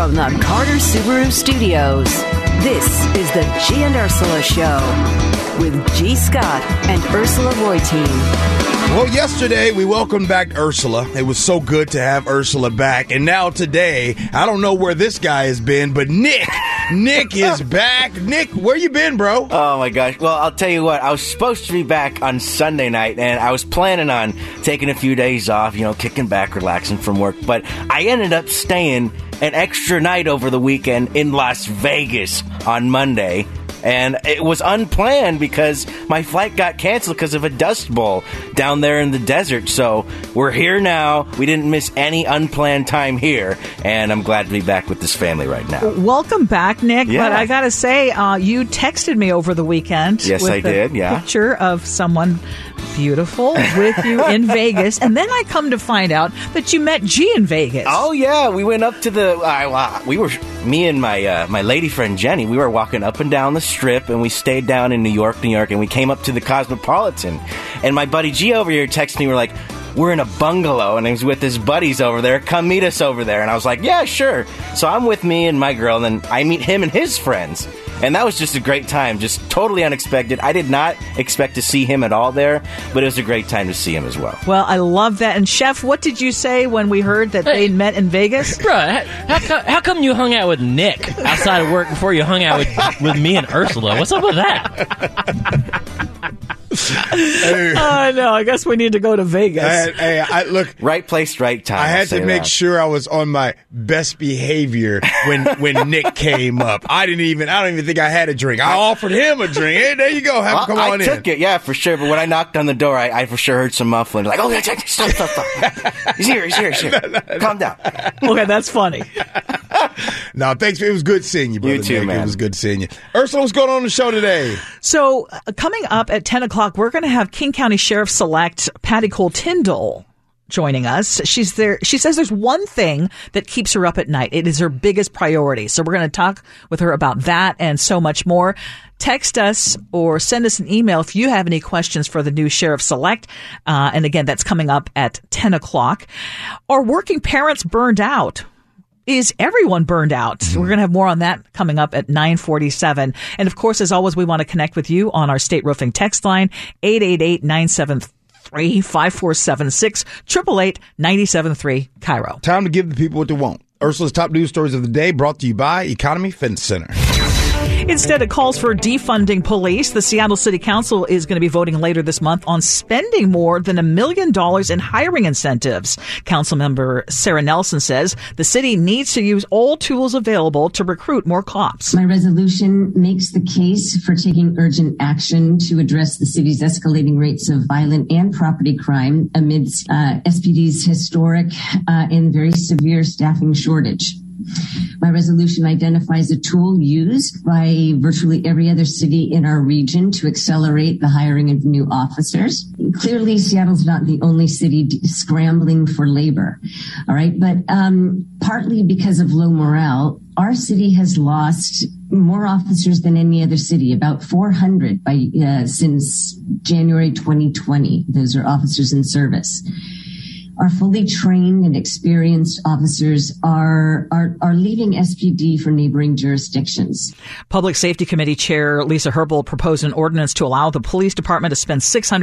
From the Carter Subaru Studios, this is the G and Ursula Show with G. Scott and Ursula Reutin. Well, yesterday we welcomed back Ursula. It was so good to have Ursula back. And now today, I don't know where this guy has been, but Nick is back. Nick, where you been, bro? Oh, my gosh. Well, I'll tell you what. I was supposed to be back on Sunday night, and I was planning on taking a few days off, kicking back, relaxing from work. But I ended up staying an extra night over the weekend in Las Vegas on Monday. And it was unplanned because my flight got canceled because of a dust bowl down there in the desert. So we're here now. We didn't miss any unplanned time here. And I'm glad to be back with this family right now. Welcome back, Nick. Yeah. But I got to say, you texted me over the weekend. Yes, with I did. Yeah. Picture of someone beautiful with you in Vegas. And then I come to find out that you met G in Vegas. Oh, yeah. We went up to me and my lady friend Jenny, we were walking up and down the strip, and we stayed down in New York, and we came up to the Cosmopolitan. And my buddy G over here texted me, we're like, we're in a bungalow, and he was with his buddies over there. Come meet us over there. And I was like, yeah, sure. So I'm with me and my girl, and then I meet him and his friends. And that was just a great time, just totally unexpected. I did not expect to see him at all there, but it was a great time to see him as well. Well, I love that. And Chef, what did you say when we heard that they met in Vegas? Bro, how come you hung out with Nick outside of work before you hung out with me and Ursula? What's up with that? No, I guess we need to go to Vegas. Look, right place, right time. I had to make sure I was on my best behavior when Nick came up. I don't even think I had a drink. I offered him a drink. Hey, there you go. Come on in. I took it, yeah, for sure. But when I knocked on the door, I for sure heard some muffling. Like, oh, stop. He's here. Calm down. Okay, that's funny. No, thanks. It was good seeing you, brother. You too, Nick. man. It was good seeing you. Ursula, what's going on the show today? So, coming up at 10 o'clock, we're going to have King County Sheriff-Select Patty Cole Tyndall joining us. She's there. She says there's one thing that keeps her up at night. It is her biggest priority. So we're going to talk with her about that and so much more. Text us or send us an email if you have any questions for the new Sheriff Select. And again, that's coming up at 10 o'clock. Are working parents burned out? Is everyone burned out? We're going to have more on that coming up at 9:47. And of course, as always, we want to connect with you on our state roofing text line, 888-973-5476, 888-973 Cairo. Time to give the people what they want. Ursula's top news stories of the day brought to you by Economy Fitness Center. Instead, it calls for defunding police. The Seattle City Council is going to be voting later this month on spending more than $1 million in hiring incentives. Councilmember Sarah Nelson says the city needs to use all tools available to recruit more cops. My resolution makes the case for taking urgent action to address the city's escalating rates of violent and property crime amidst SPD's historic and very severe staffing shortage. My resolution identifies a tool used by virtually every other city in our region to accelerate the hiring of new officers. Clearly, Seattle's not the only city scrambling for labor. All right. But partly because of low morale, our city has lost more officers than any other city, about 400 since January 2020. Those are officers in service. Our fully trained and experienced officers are leaving SPD for neighboring jurisdictions. Public Safety Committee Chair Lisa Herbold proposed an ordinance to allow the police department to spend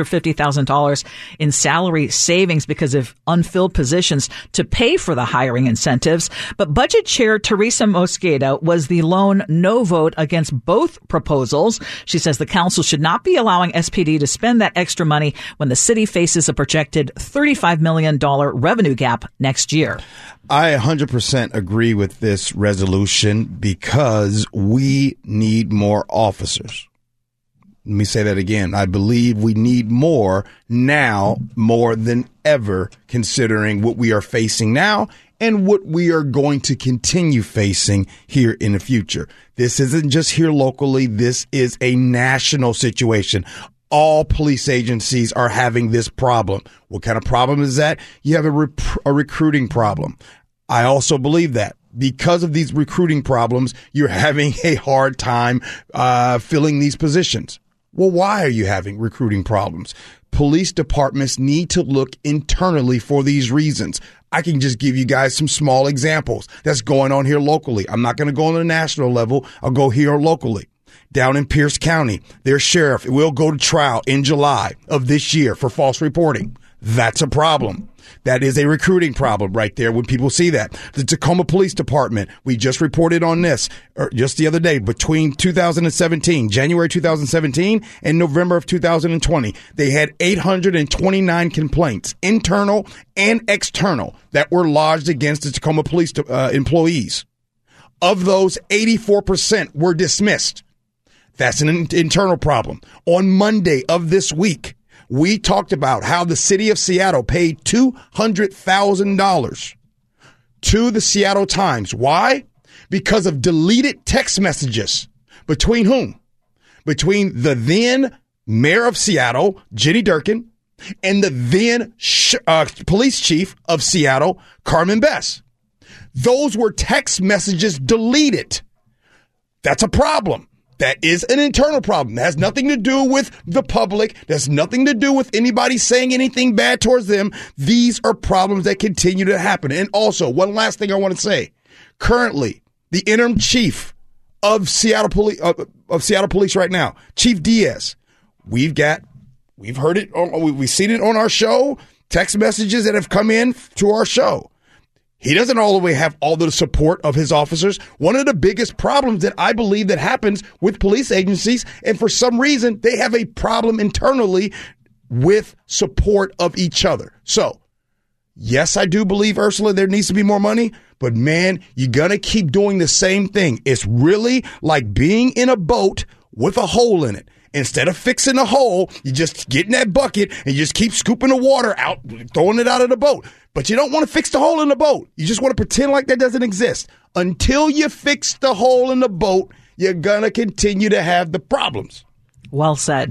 $650,000 in salary savings because of unfilled positions to pay for the hiring incentives. But Budget Chair Teresa Mosqueda was the lone no vote against both proposals. She says the council should not be allowing SPD to spend that extra money when the city faces a projected $35 million revenue gap next year. I 100% agree with this resolution because we need more officers. Let me say that again. I believe we need more now, more than ever, considering what we are facing now and what we are going to continue facing here in the future. This isn't just here locally. This is a national situation. All police agencies are having this problem. What kind of problem is that? You have a recruiting problem. I also believe that because of these recruiting problems, you're having a hard time filling these positions. Well, why are you having recruiting problems? police departments need to look internally for these reasons. I can just give you guys some small examples that's going on here locally. I'm not going to go on the national level. I'll go here locally. Down in Pierce County, their sheriff will go to trial in July of this year for false reporting. That's a problem. That is a recruiting problem right there when people see that. The Tacoma Police Department, we just reported on this just the other day, between 2017, January 2017 and November of 2020, they had 829 complaints, internal and external, that were lodged against the Tacoma Police employees. Of those, 84% were dismissed. That's an internal problem. On Monday of this week, we talked about how the city of Seattle paid $200,000 to the Seattle Times. Why? Because of deleted text messages. Between whom? Between the then mayor of Seattle, Jenny Durkin, and the then police chief of Seattle, Carmen Bess. Those were text messages deleted. That's a problem. That is an internal problem. That has nothing to do with the public. That's nothing to do with anybody saying anything bad towards them. These are problems that continue to happen. And also, one last thing I want to say. Currently, the interim chief of Seattle Police right now, Chief Diaz, we've heard it, we've seen it on our show, text messages that have come in to our show. He doesn't all the way have all the support of his officers. One of the biggest problems that I believe that happens with police agencies, and for some reason, they have a problem internally with support of each other. So, yes, I do believe, Ursula, there needs to be more money, but man, you're going to keep doing the same thing. It's really like being in a boat with a hole in it. Instead of fixing the hole, you just get in that bucket and you just keep scooping the water out, throwing it out of the boat. But you don't want to fix the hole in the boat. You just want to pretend like that doesn't exist. Until you fix the hole in the boat, you're going to continue to have the problems. Well said.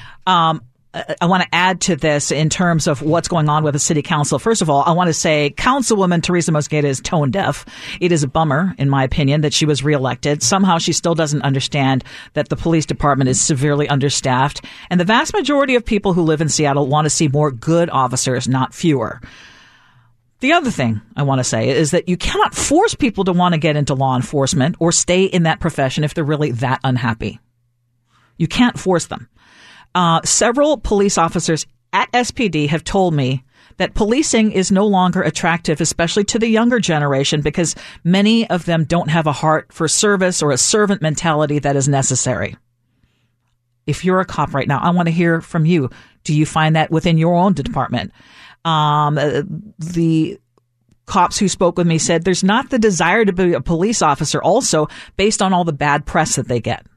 I want to add to this in terms of what's going on with the city council. First of all, I want to say Councilwoman Teresa Mosqueda is tone deaf. It is a bummer, in my opinion, that she was reelected. Somehow she still doesn't understand that the police department is severely understaffed. And the vast majority of people who live in Seattle want to see more good officers, not fewer. The other thing I want to say is that you cannot force people to want to get into law enforcement or stay in that profession if they're really that unhappy. You can't force them. Several police officers at SPD have told me that policing is no longer attractive, especially to the younger generation, because many of them don't have a heart for service or a servant mentality that is necessary. If you're a cop right now, I want to hear from you. Do you find that within your own department? The cops who spoke with me said there's not the desire to be a police officer also based on all the bad press that they get.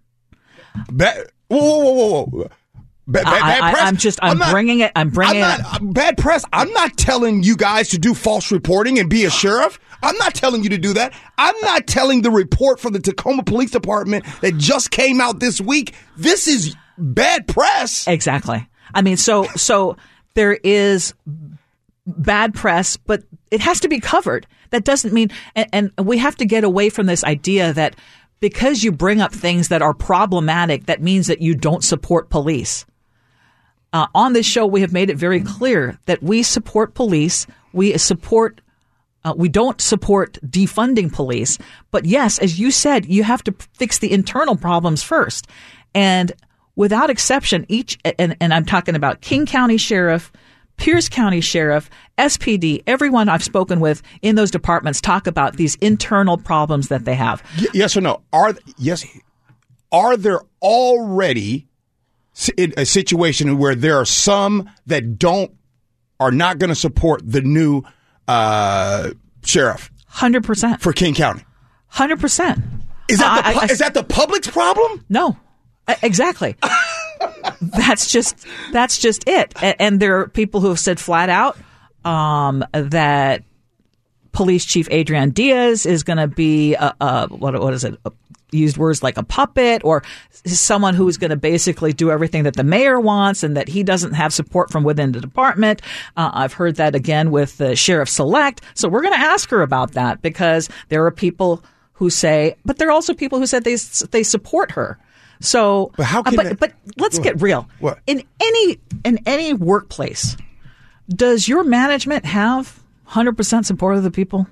Whoa. Bad press. I'm bringing it. Bad press. I'm not telling you guys to do false reporting and be a sheriff. I'm not telling you to do that. I'm not telling the report from the Tacoma Police Department that just came out this week. This is bad press. Exactly. I mean, so there is bad press, but it has to be covered. That doesn't mean, and we have to get away from this idea that because you bring up things that are problematic, that means that you don't support police. On this show, we have made it very clear that we support police. We don't support defunding police. But yes, as you said, you have to fix the internal problems first. And without exception, and I'm talking about King County Sheriff, Pierce County Sheriff, SPD, everyone I've spoken with in those departments talk about these internal problems that they have. Yes or no? Are there already a situation where there are some that are not going to support the new sheriff? 100% for King County. 100%. Is that the public's problem? No, exactly. That's just it. And there are people who have said flat out that Police Chief Adrian Diaz is going to be what is it? Used words like a puppet, or someone who is going to basically do everything that the mayor wants, and that he doesn't have support from within the department. I've heard that again with the Sheriff Select. So we're going to ask her about that, because there are people who say, but there are also people who said they support her. So, But how can but let's get real. What? In any workplace, does your management have 100% support of the people?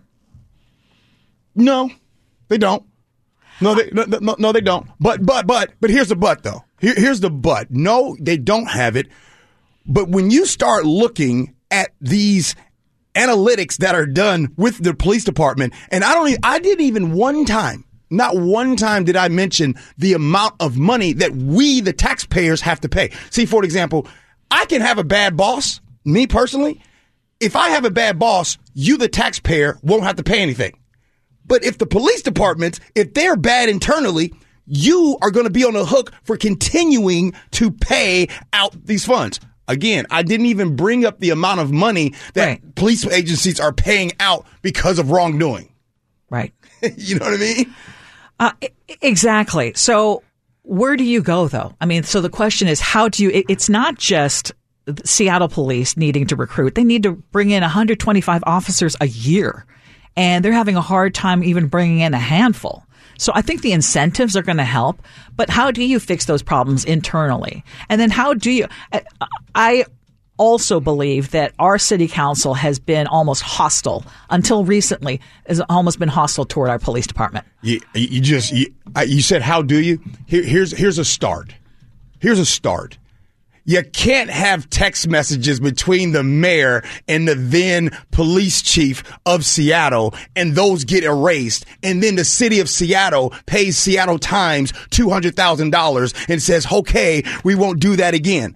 No, they don't. No, they don't. But here's the but though. Here's the but. No, they don't have it. But when you start looking at these analytics that are done with the police department, and I didn't even not one time did I mention the amount of money that we, the taxpayers, have to pay. See, for example, I can have a bad boss, me personally. If I have a bad boss, you, the taxpayer, won't have to pay anything. But if the police departments, if they're bad internally, you are going to be on the hook for continuing to pay out these funds. Again, I didn't even bring up the amount of money that police agencies are paying out because of wrongdoing. Right. You know what I mean? Exactly. So where do you go, though? I mean, so the question is, how do you – it's not just Seattle police needing to recruit. They need to bring in 125 officers a year, and they're having a hard time even bringing in a handful. So I think the incentives are going to help, but how do you fix those problems internally? And then how do you – I also believe that our city council has been almost hostile until recently, has almost been hostile toward our police department. You said, how do you? Here's a start. Here's a start. You can't have text messages between the mayor and the then police chief of Seattle and those get erased. And then the city of Seattle pays Seattle Times $200,000 and says, okay, we won't do that again.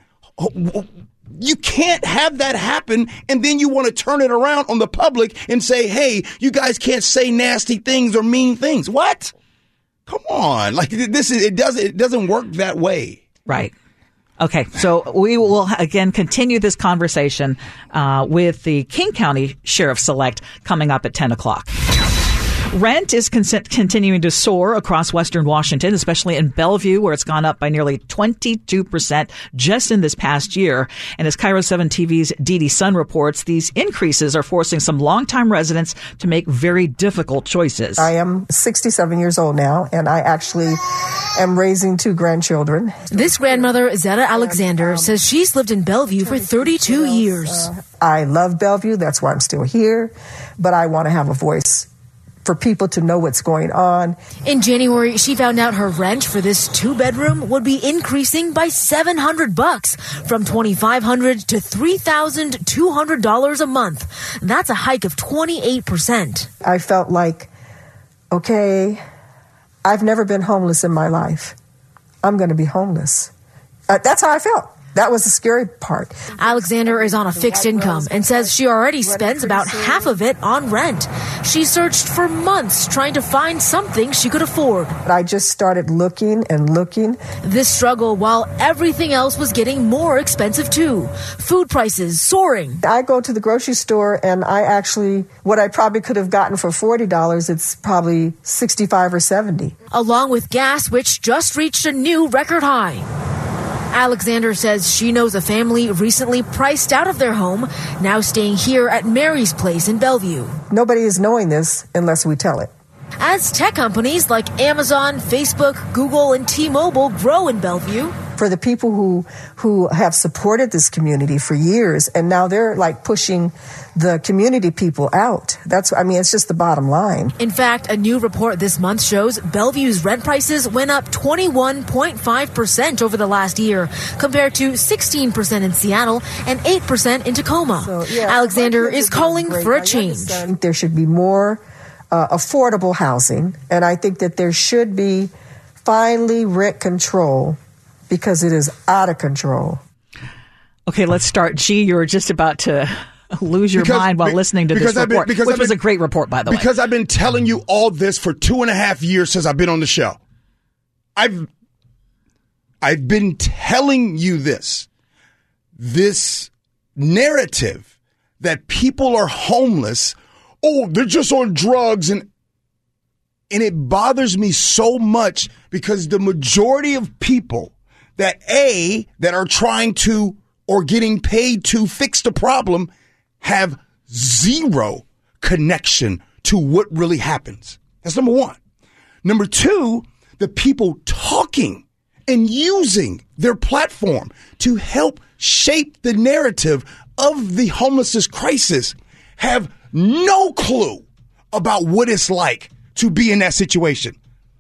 You can't have that happen, and then you want to turn it around on the public and say, hey, you guys can't say nasty things or mean things. What? Come on. Like it doesn't work that way. Right. Okay, so we will again continue this conversation with the King County Sheriff Select coming up at 10 o'clock. Rent is continuing to soar across Western Washington, especially in Bellevue, where it's gone up by nearly 22% just in this past year. And as Cairo 7 TV's Dee Sun reports, these increases are forcing some longtime residents to make very difficult choices. I am 67 years old now, and I actually am raising 2 grandchildren. This grandmother, Zetta Alexander, says she's lived in Bellevue for 32 years. I love Bellevue. That's why I'm still here. But I want to have a voice for people to know what's going on. In January, she found out her rent for this 2-bedroom would be increasing by $700 from $2,500 to $3,200 a month. That's a hike of 28%. I felt like, okay, I've never been homeless in my life. I'm going to be homeless. That's how I felt. That was the scary part. Alexander is on a fixed income and says she already spends about half of it on rent. She searched for months trying to find something she could afford. I just started looking and looking. This struggle while everything else was getting more expensive too. Food prices soaring. I go to the grocery store and I actually, what I probably could have gotten for $40, it's probably $65 or $70. Along with gas, which just reached a new record high. Alexander says she knows a family recently priced out of their home, now staying here at Mary's Place in Bellevue. Nobody is knowing this unless we tell it. As tech companies like Amazon, Facebook, Google, and T-Mobile grow in Bellevue. For the people who have supported this community for years, and now they're like pushing the community people out. It's just the bottom line. In fact, a new report this month shows Bellevue's rent prices went up 21.5% over the last year, compared to 16% in Seattle and 8% in Tacoma. So, yeah, Alexander is calling for a change. I think there should be more affordable housing, and I think that there should be finally rent control, because it is out of control. Okay, let's start. G, you were just about to lose your mind while listening to this report, which was a great report, by the way. Because I've been telling you all this for 2.5 years since I've been on the show. I've been telling you this narrative that people are homeless. Oh, they're just on drugs, and it bothers me so much because the majority of people that are trying to or getting paid to fix the problem have zero connection to what really happens. That's number one. Number two, the people talking and using their platform to help shape the narrative of the homelessness crisis have no clue about what it's like to be in that situation.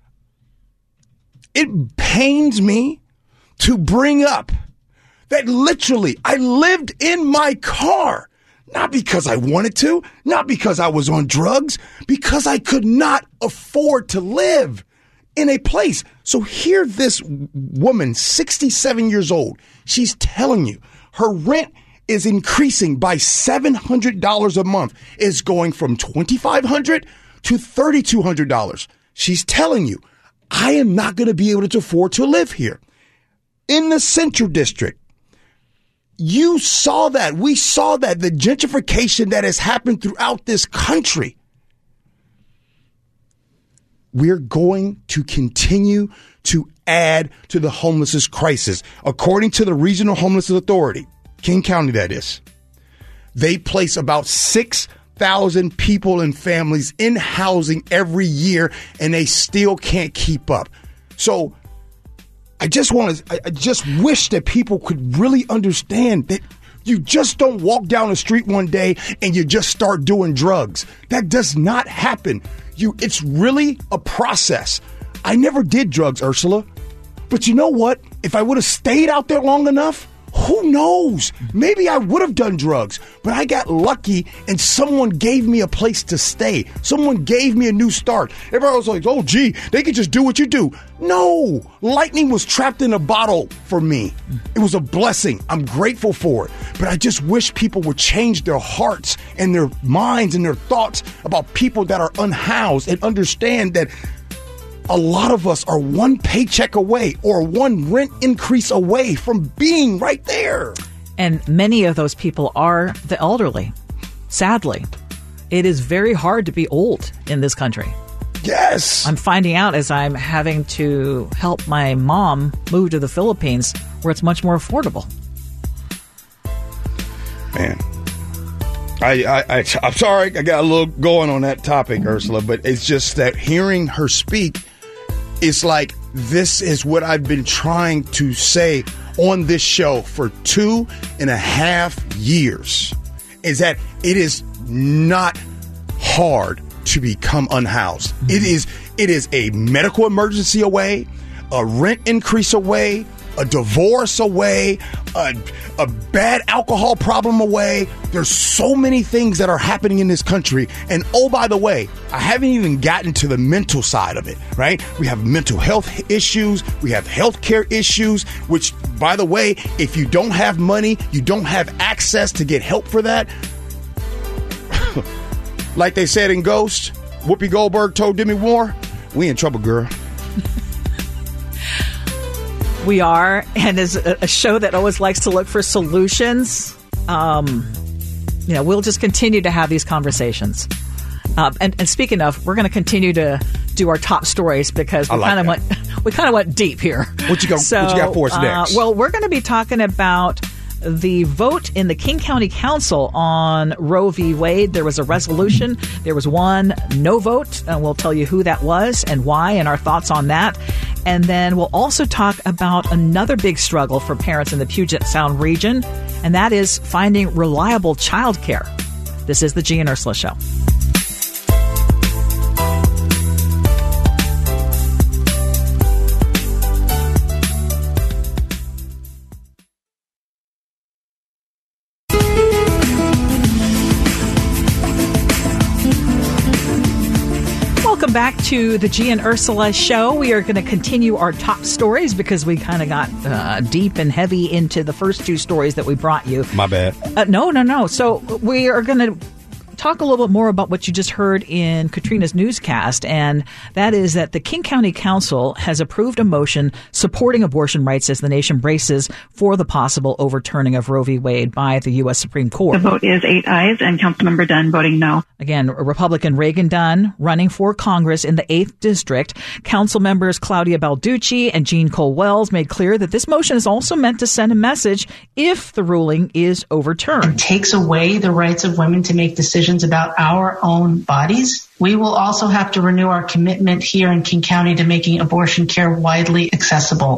It pains me to bring up that literally I lived in my car, not because I wanted to, not because I was on drugs, because I could not afford to live in a place. So here this woman, 67 years old, she's telling you her rent is increasing by $700 a month. It's going from $2,500 to $3,200. She's telling you, I am not going to be able to afford to live here. In the Central District, you saw that. We saw that. The gentrification that has happened throughout this country. We're going to continue to add to the homelessness crisis. According to the Regional Homelessness Authority, King County that is, they place about 6,000 people and families in housing every year, and they still can't keep up. So I just wish that people could really understand that you just don't walk down the street one day and you just start doing drugs. That does not happen. It's really a process. I never did drugs, Ursula. But you know what? If I would have stayed out there long enough, who knows? Maybe I would have done drugs, but I got lucky and someone gave me a place to stay. Someone gave me a new start. Everybody was like, oh, gee, they could just do what you do. No, lightning was trapped in a bottle for me. It was a blessing. I'm grateful for it. But I just wish people would change their hearts and their minds and their thoughts about people that are unhoused and understand that a lot of us are one paycheck away or one rent increase away from being right there. And many of those people are the elderly. Sadly, it is very hard to be old in this country. Yes. I'm finding out as I'm having to help my mom move to the Philippines, where it's much more affordable. Man, I'm sorry I got a little going on that topic, Ursula, but it's just that hearing her speak, it's like this is what I've been trying to say on this show for 2.5 years, is that it is not hard to become unhoused. It is a medical emergency away, a rent increase away, a divorce away, a bad alcohol problem away. There's so many things that are happening in this country. And oh, by the way, I haven't even gotten to the mental side of it, right? We have mental health issues. We have healthcare issues, which, by the way, if you don't have money, you don't have access to get help for that. Like they said in Ghost, Whoopi Goldberg told Demi Moore, we in trouble, girl. We are, and as a show that always likes to look for solutions, we'll just continue to have these conversations. And speaking of, we're going to continue to do our top stories because we kind of went deep here. What you got for us next? Well, we're going to be talking about the vote in the King County Council on Roe v. Wade. There was a resolution. There was one no vote, and we'll tell you who that was and why and our thoughts on that. And then we'll also talk about another big struggle for parents in the Puget Sound region, and that is finding reliable childcare. This is the G and Ursula Show. Welcome back to the G and Ursula Show. We are going to continue our top stories because we kind of got deep and heavy into the first two stories that we brought you. My bad. No. So we are going to talk a little bit more about what you just heard in Katrina's newscast, and that is that the King County Council has approved a motion supporting abortion rights as the nation braces for the possible overturning of Roe v. Wade by the U.S. Supreme Court. The vote is 8 ayes and Councilmember Dunn voting no. Again, Republican Reagan Dunn running for Congress in the 8th District. Council members Claudia Balducci and Jean Cole Wells made clear that this motion is also meant to send a message if the ruling is overturned. It takes away the rights of women to make decisions about our own bodies. We will also have to renew our commitment here in King County to making abortion care widely accessible.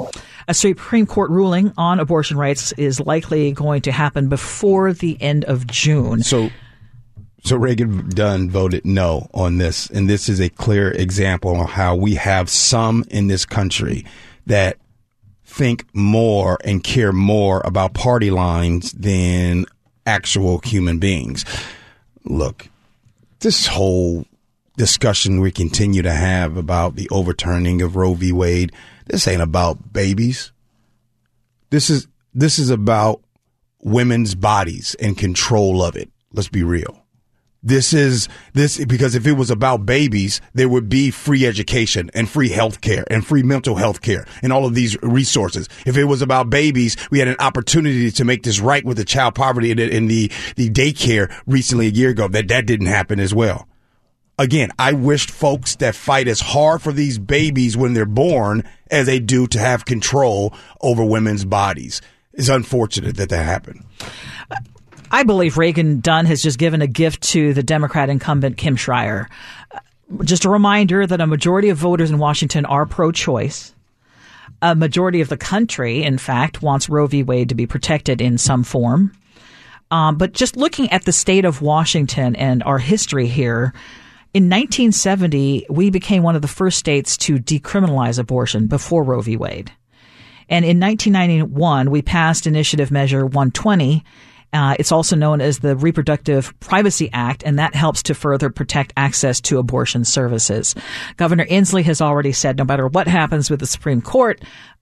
A Supreme Court ruling on abortion rights is likely going to happen before the end of June. So Reagan Dunn voted no on this, and this is a clear example of how we have some in this country that think more and care more about party lines than actual human beings. Look, this whole discussion we continue to have about the overturning of Roe v. Wade, this ain't about babies. This is about women's bodies and control of it. Let's be real. This because if it was about babies, there would be free education and free health care and free mental health care and all of these resources. If it was about babies, we had an opportunity to make this right with the child poverty in the daycare recently a year ago. That didn't happen as well. Again, I wished folks that fight as hard for these babies when they're born as they do to have control over women's bodies. It's unfortunate that happened. I believe Reagan Dunn has just given a gift to the Democrat incumbent Kim Schreier. Just a reminder that a majority of voters in Washington are pro-choice. A majority of the country, in fact, wants Roe v. Wade to be protected in some form. But just looking at the state of Washington and our history here, in 1970, we became one of the first states to decriminalize abortion before Roe v. Wade. And in 1991, we passed Initiative Measure 120. It's also known as the Reproductive Privacy Act, and that helps to further protect access to abortion services. Governor Inslee has already said no matter what happens with the Supreme Court,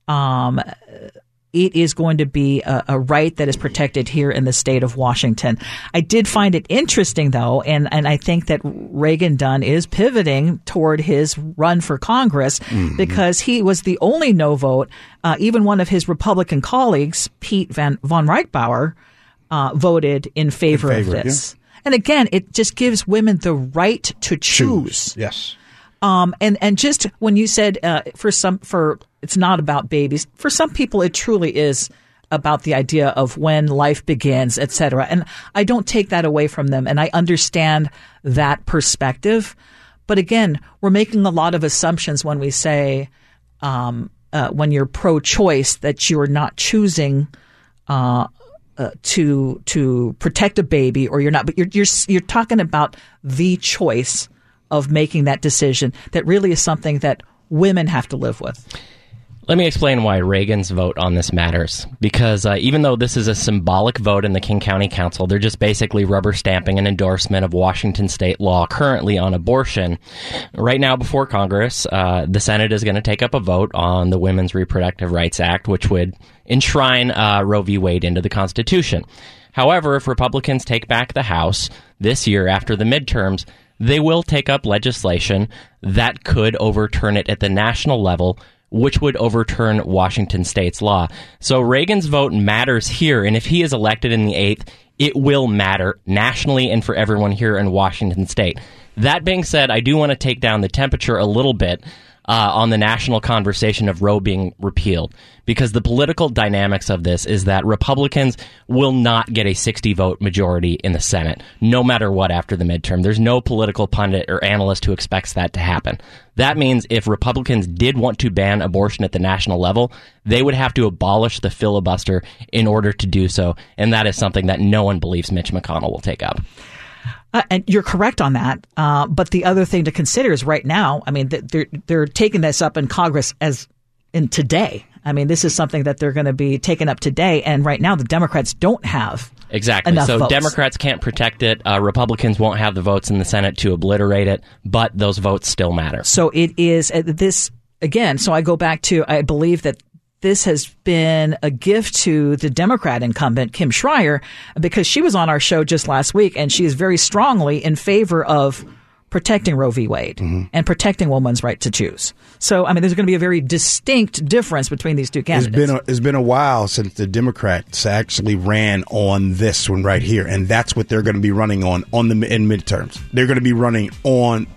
it is going to be a right that is protected here in the state of Washington. I did find it interesting, though, and I think that Reagan Dunn is pivoting toward his run for Congress because he was the only no vote. Even one of his Republican colleagues, Pete von Reichbauer, voted in favor of this. Yeah. And again, it just gives women the right to choose. Yes. And just when you said for it's not about babies, for some people it truly is about the idea of when life begins, et cetera. And I don't take that away from them, and I understand that perspective. But again, we're making a lot of assumptions when we say when you're pro-choice that you're not choosing to protect a baby, or you're not, but you're talking about the choice of making that decision that really is something that women have to live with. Let me explain why Reagan's vote on this matters. Because even though this is a symbolic vote in the King County Council, they're just basically rubber stamping an endorsement of Washington state law currently on abortion. Right now before Congress, the Senate is going to take up a vote on the Women's Reproductive Rights Act, which would enshrine Roe v. Wade into the Constitution. However, if Republicans take back the House this year after the midterms, they will take up legislation that could overturn it at the national level, which would overturn Washington state's law. So Reagan's vote matters here, and if he is elected in the 8th, it will matter nationally and for everyone here in Washington state. That being said, I do want to take down the temperature a little bit on the national conversation of Roe being repealed, because the political dynamics of this is that Republicans will not get a 60-vote majority in the Senate, no matter what after the midterm. There's no political pundit or analyst who expects that to happen. That means if Republicans did want to ban abortion at the national level, they would have to abolish the filibuster in order to do so, and that is something that no one believes Mitch McConnell will take up. And you're correct on that. But the other thing to consider is right now, I mean, they're taking this up in Congress as in today. I mean, this is something that they're going to be taking up today. And right now, the Democrats don't have enough So votes. Democrats can't protect it. Republicans won't have the votes in the Senate to obliterate it, but those votes still matter. So it is this again. So I go back to, I believe that this has been a gift to the Democrat incumbent, Kim Schreier, because she was on our show just last week, and she is very strongly in favor of protecting Roe v. Wade and protecting women's right to choose. So, I mean, there's going to be a very distinct difference between these two candidates. It's been a while since the Democrats actually ran on this one right here, and that's what they're going to be running in midterms. They're going to be running on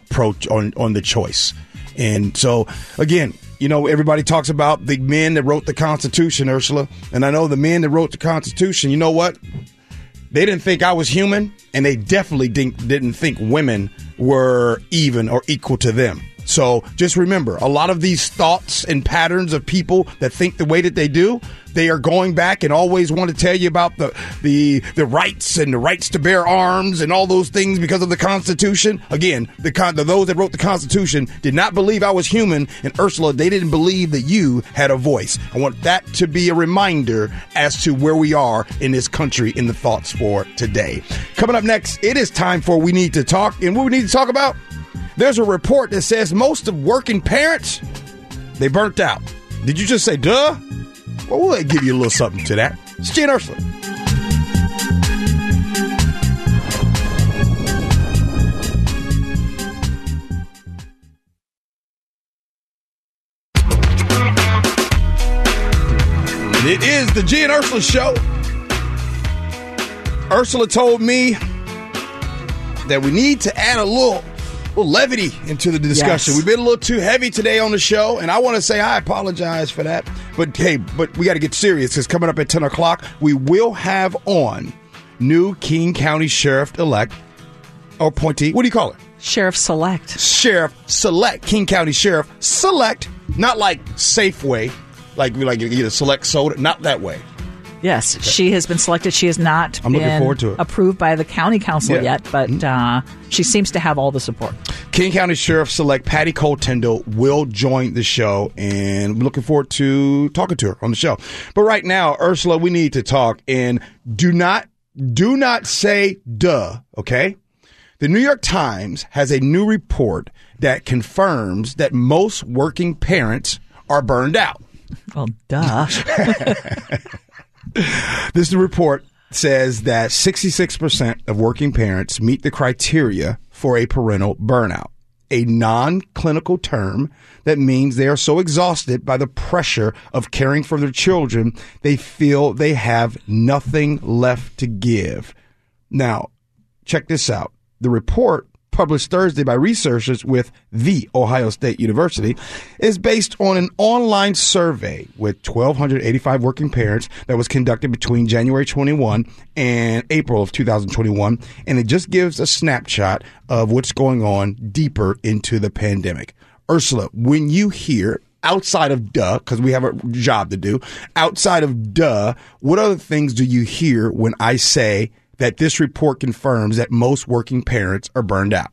the choice. And so, again, you know, everybody talks about the men that wrote the Constitution, Ursula. And I know the men that wrote the Constitution, you know what? They didn't think I was human, and they definitely didn't think women were even or equal to them. So just remember, a lot of these thoughts and patterns of people that think the way that they do, they are going back and always want to tell you about the rights and the rights to bear arms and all those things because of the Constitution. Again, those that wrote the Constitution did not believe I was human, and Ursula, they didn't believe that you had a voice. I want that to be a reminder as to where we are in this country in the thoughts for today. Coming up next, it is time for We Need to Talk. And what we need to talk about, there's a report that says most of working parents, they burnt out. Did you just say duh? Well, we'll give you a little something to that. It's G and Ursula. It is the G and Ursula show. Ursula told me that we need to add a little levity into the discussion. Yes. We've been a little too heavy today on the show, and I want to say I apologize for that. But hey, we got to get serious, because coming up at 10 o'clock, we will have on new King County Sheriff-elect, or appointee. What do you call her? Sheriff-select. Sheriff-select. King County Sheriff-select. Not like Safeway, like you get a select soda. Not that way. Yes, okay. She has been selected. She has not been approved by the county council yet, but she seems to have all the support. King County Sheriff-select Patty Cole Tindall will join the show, and we're looking forward to talking to her on the show. But right now, Ursula, we need to talk, and do not say duh, okay? The New York Times has a new report that confirms that most working parents are burned out. Well, duh. This report says that 66% of working parents meet the criteria for a parental burnout, a non-clinical term that means they are so exhausted by the pressure of caring for their children, they feel they have nothing left to give. Now, check this out. The report, published Thursday by researchers with The Ohio State University, is based on an online survey with 1,285 working parents that was conducted between January 21 and April of 2021, and it just gives a snapshot of what's going on deeper into the pandemic. Ursula, when you hear, outside of duh, because we have a job to do, outside of duh, what other things do you hear when I say that this report confirms that most working parents are burned out?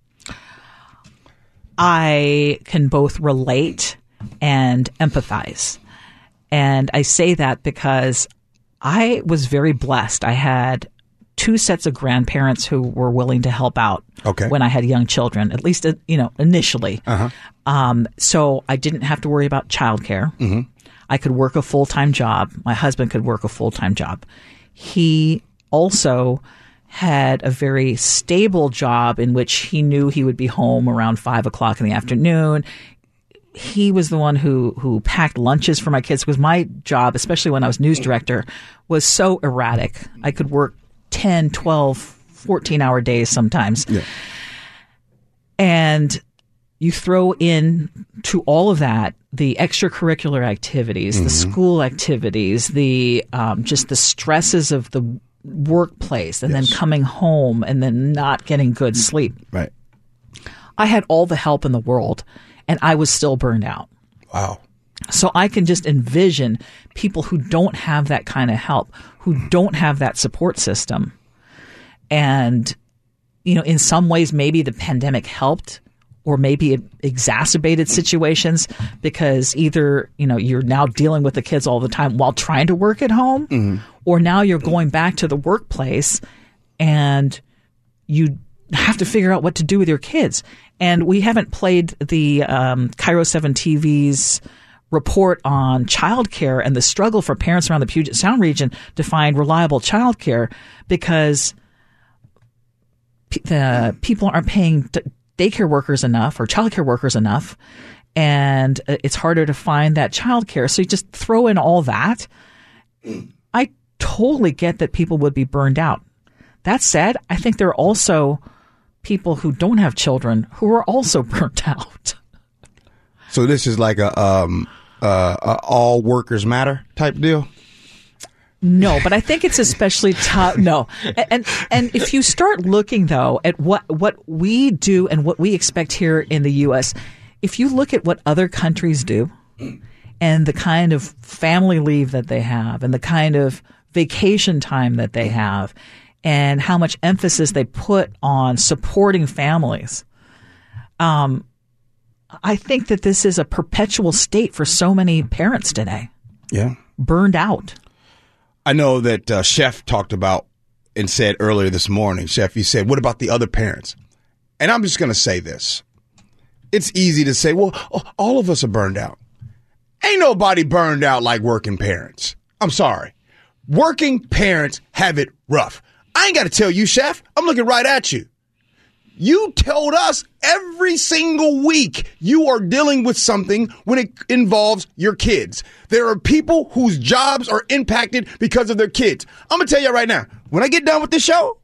I can both relate and empathize. And I say that because I was very blessed. I had two sets of grandparents who were willing to help out when I had young children, at least, initially. So I didn't have to worry about childcare. Mm-hmm. I could work a full-time job. My husband could work a full-time job. He also had a very stable job in which he knew he would be home around 5 o'clock in the afternoon. He was the one who packed lunches for my kids, because my job, especially when I was news director, was so erratic. I could work 10, 12, 14-hour days sometimes. Yeah. And you throw in to all of that the extracurricular activities, the school activities, the just the stresses of the workplace, and then coming home and then not getting good sleep. Right. I had all the help in the world, and I was still burned out. Wow. So I can just envision people who don't have that kind of help, who don't have that support system. And, in some ways, maybe the pandemic helped, or maybe it exacerbated situations, because either, you're now dealing with the kids all the time while trying to work at home, or now you're going back to the workplace and you have to figure out what to do with your kids. And we haven't played the Cairo 7 TV's report on childcare and the struggle for parents around the Puget Sound region to find reliable childcare, because the people aren't paying daycare workers enough or childcare workers enough, and it's harder to find that childcare. So you just throw in all that. I totally get that people would be burned out. That said, I think there are also people who don't have children who are also burnt out. So this is like a all workers matter type deal? No, but I think it's especially tough. No. And if you start looking, though, at what we do and what we expect here in the U.S., if you look at what other countries do and the kind of family leave that they have and the kind of vacation time that they have and how much emphasis they put on supporting families, I think that this is a perpetual state for so many parents today. Yeah. Burned out. I know that Chef talked about and said earlier this morning, Chef, you said, what about the other parents? And I'm just going to say this. It's easy to say, well, all of us are burned out. Ain't nobody burned out like working parents. I'm sorry. Working parents have it rough. I ain't got to tell you, Chef. I'm looking right at you. You told us every single week you are dealing with something when it involves your kids. There are people whose jobs are impacted because of their kids. I'm going to tell you right now, when I get done with this show,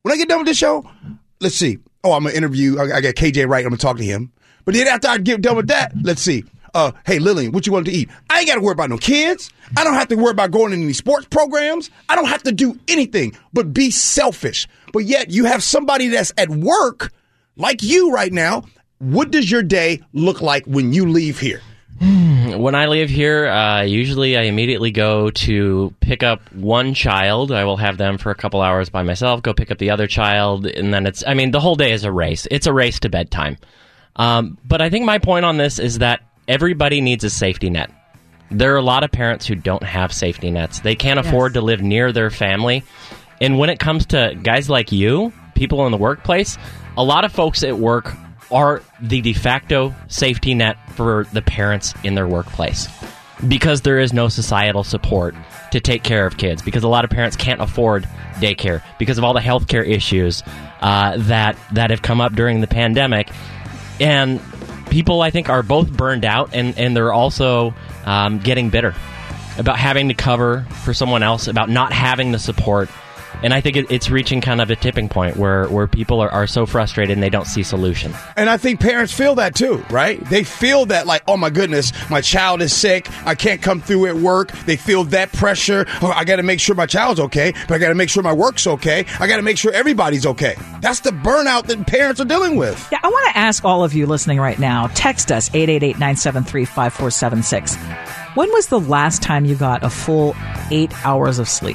let's see. Oh, I'm going to interview. I got KJ Wright. I'm going to talk to him. But then after I get done with that, let's see. Hey, Lillian, what you want to eat? I ain't got to worry about no kids. I don't have to worry about going in any sports programs. I don't have to do anything but be selfish. But yet you have somebody that's at work like you right now. What does your day look like when you leave here? When I leave here, usually I immediately go to pick up one child. I will have them for a couple hours by myself, go pick up the other child, and then the whole day is a race. It's a race to bedtime. But I think my point on this is that everybody needs a safety net. There are a lot of parents who don't have safety nets. They can't afford to live near their family. And when it comes to guys like you, people in the workplace, a lot of folks at work are the de facto safety net for the parents in their workplace because there is no societal support to take care of kids, because a lot of parents can't afford daycare because of all the healthcare issues that have come up during the pandemic. And people, I think, are both burned out and they're also getting bitter about having to cover for someone else, about not having the support. And I think it's reaching kind of a tipping point where people are so frustrated and they don't see solutions. And I think parents feel that too, right? They feel that like, oh my goodness, my child is sick. I can't come through at work. They feel that pressure. Oh, I got to make sure my child's okay, but I got to make sure my work's okay. I got to make sure everybody's okay. That's the burnout that parents are dealing with. Yeah, I want to ask all of you listening right now, text us 888-973-5476. When was the last time you got a full 8 hours of sleep?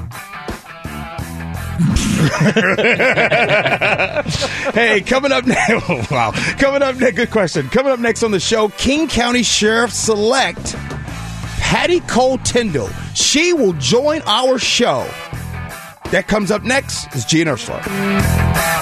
Hey, coming up next. Wow. Coming up next. Good question. Coming up next on the show, King County Sheriff Select Patty Cole Tyndall. She will join our show. That comes up next. It's G and Ursula.